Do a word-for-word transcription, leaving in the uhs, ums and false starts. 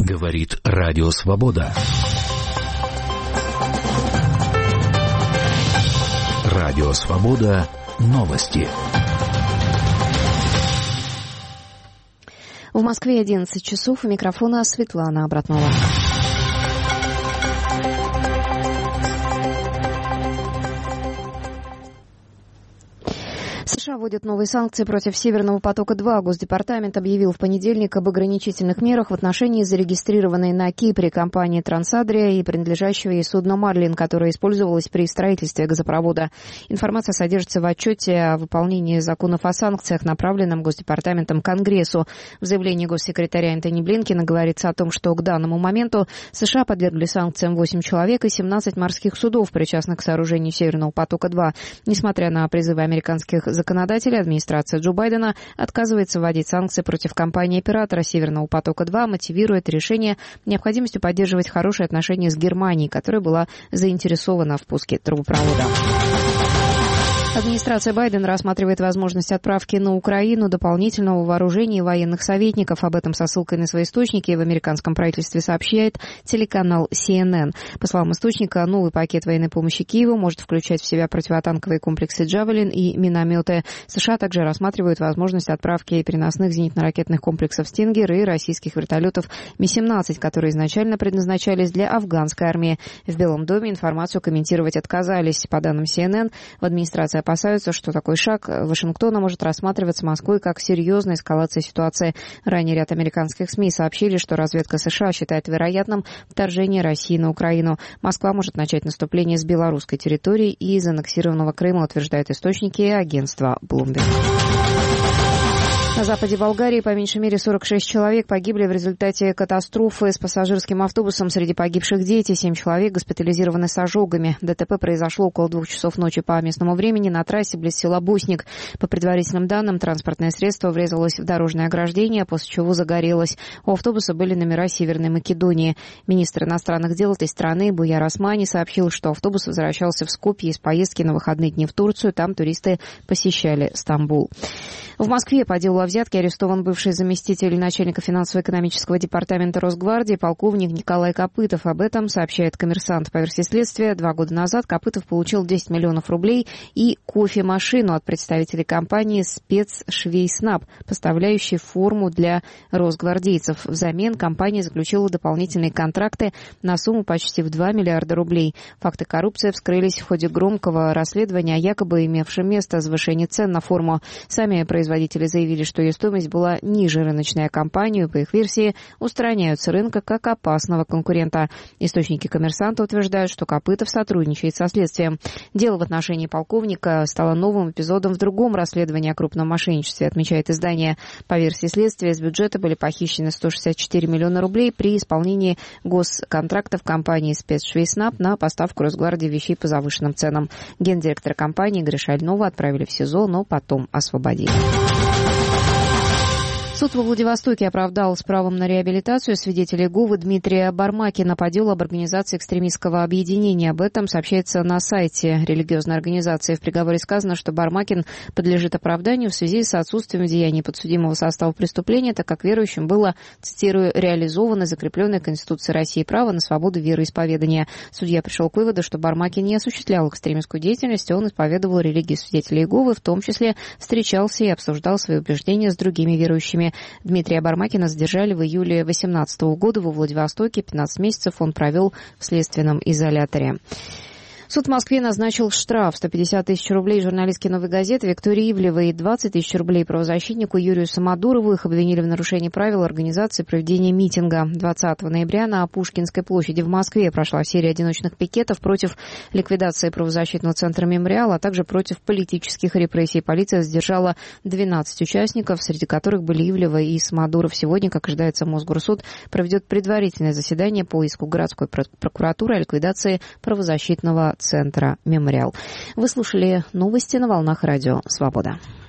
Говорит Радио Свобода. Радио Свобода. Новости. В Москве одиннадцать часов. У микрофона Светлана Обратнова. США вводят новые санкции против «Северного потока-два». Госдепартамент объявил в понедельник об ограничительных мерах в отношении зарегистрированной на Кипре компании «Трансадрия» и принадлежащего ей судна «Марлин», которое использовалось при строительстве газопровода. Информация содержится в отчете о выполнении законов о санкциях, направленном Госдепартаментом Конгрессу. В заявлении госсекретаря Энтони Блинкена говорится о том, что к данному моменту США подвергли санкциям восемь человек и семнадцать морских судов, причастных к сооружению «Северного потока-два». Несмотря на призывы американских законодателей, администрация Джо Байдена отказывается вводить санкции против компании-оператора «Северного потока-два», мотивируя это решение необходимостью поддерживать хорошие отношения с Германией, которая была заинтересована в пуске трубопровода. Администрация Байдена рассматривает возможность отправки на Украину дополнительного вооружения и военных советников. Об этом со ссылкой на свои источники в американском правительстве сообщает телеканал си эн эн. По словам источника, новый пакет военной помощи Киеву может включать в себя противотанковые комплексы «Джавелин» и минометы. США также рассматривают возможность отправки переносных зенитно-ракетных комплексов «Стингер» и российских вертолетов Ми семнадцать, которые изначально предназначались для афганской армии. В Белом доме информацию комментировать отказались. По данным си эн эн, в администрации опасаются, что такой шаг Вашингтона может рассматриваться Москвой как серьезная эскалация ситуации. Ранее ряд американских СМИ сообщили, что разведка США считает вероятным вторжение России на Украину. Москва может начать наступление с белорусской территории и из аннексированного Крыма, утверждают источники агентства Bloomberg. На западе Болгарии по меньшей мере сорок шесть человек погибли в результате катастрофы с пассажирским автобусом. Среди погибших дети, семь человек госпитализированы с ожогами. ДТП произошло около двух часов ночи по местному времени на трассе близ села Бусник. По предварительным данным, транспортное средство врезалось в дорожное ограждение, после чего загорелось. У автобуса были номера Северной Македонии. Министр иностранных дел этой страны Буяр Османи сообщил, что автобус возвращался в Скопье из поездки на выходные дни в Турцию. Там туристы посещали Стамбул. В Москве по делу о взятке арестован бывший заместитель начальника финансово-экономического департамента Росгвардии полковник Николай Копытов. Об этом сообщает «Коммерсант». По версии следствия, два года назад Копытов получил десять миллионов рублей и кофемашину от представителей компании «Спецшвейснаб», поставляющей форму для росгвардейцев. Взамен компания заключила дополнительные контракты на сумму почти в два миллиарда рублей. Факты коррупции вскрылись в ходе громкого расследования о якобы имевшем место завышении цен на форму. Сами производители Производители заявили, что ее стоимость была ниже рыночной, а компанию, по их версии, устраняют с рынка как опасного конкурента. Источники «Коммерсанта» утверждают, что Копытов сотрудничает со следствием. Дело в отношении полковника стало новым эпизодом в другом расследовании о крупном мошенничестве, отмечает издание. По версии следствия, из бюджета были похищены сто шестьдесят четыре миллиона рублей при исполнении госконтрактов компании «Спецшвейснаб» на поставку Росгвардии вещей по завышенным ценам. Гендиректора компании Игоря Шальнова отправили в СИЗО, но потом освободили. Суд во Владивостоке оправдал с правом на реабилитацию свидетеля ГУВа Дмитрия Бармакина по делу об организации экстремистского объединения. Об этом сообщается на сайте религиозной организации. В приговоре сказано, что Бармакин подлежит оправданию в связи с отсутствием деяний подсудимого состава преступления, так как верующим было, цитирую, реализовано закрепленное Конституцией России право на свободу вероисповедания. Судья пришел к выводу, что Бармакин не осуществлял экстремистскую деятельность, он исповедовал религию свидетелей Иеговы, в том числе встречался и обсуждал свои убеждения с другими верующими. Дмитрия Бармакина задержали в июле две тысячи восемнадцатого года во Владивостоке. пятнадцать месяцев он провел в следственном изоляторе. Суд в Москве назначил штраф сто пятьдесят тысяч рублей журналистке «Новой газеты» Виктории Ивлевой и двадцать тысяч рублей правозащитнику Юрию Самодурову. Их обвинили в нарушении правил организации проведения митинга. двадцатого ноября на Пушкинской площади в Москве прошла серия одиночных пикетов против ликвидации правозащитного центра «Мемориал», а также против политических репрессий. Полиция задержала двенадцать участников, среди которых были Ивлева и Самодуров. Сегодня, как ожидается, Мосгорсуд проведет предварительное заседание по иску городской прокуратуры о ликвидации правозащитного центра «Мемориал». Вы слушали новости на волнах радио «Свобода».